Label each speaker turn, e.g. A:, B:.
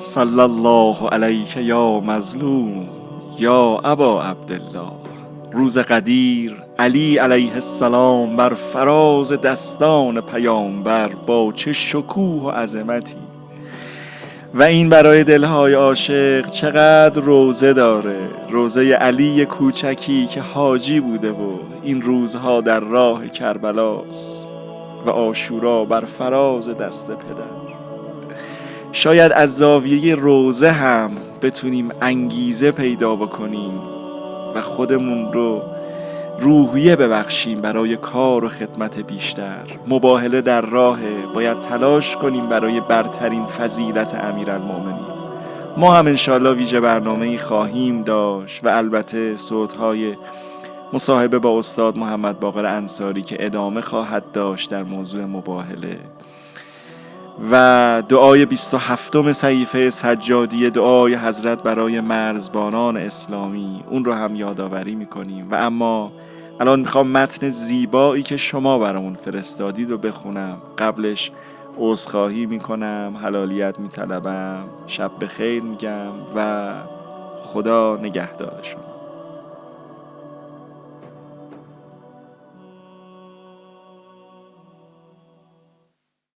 A: صلی الله علیک یا مظلوم یا ابا عبدالله. روز قدیر علی علیه السلام بر فراز دستان پیامبر با چه شکوه و عظمتی، و این برای دلهای عاشق چقدر روزه داره. روزه علی کوچکی که حاجی بوده و این روزها در راه کربلاست و عاشورا بر فراز دست پدر. شاید از زاویه روزه هم بتونیم انگیزه پیدا بکنیم و خودمون رو روحیه ببخشیم برای کار و خدمت بیشتر. مباهله در راهه، باید تلاش کنیم برای برترین فضیلت امیرالمومنین. ما هم انشالله ویژه برنامه‌ای خواهیم داشت و البته صوت‌های مصاحبه با استاد محمد باقر انصاری که ادامه خواهد داشت در موضوع مباهله، و دعای 27م صحیفه سجادی، دعای حضرت برای مرزبانان اسلامی، اون رو هم یادآوری میکنیم. و اما الان میخوام متن زیبایی که شما برامون فرستادید رو بخونم. قبلش عذرخواهی میکنم، حلالیت میطلبم، شب بخیر میگم و خدا نگهدار شما.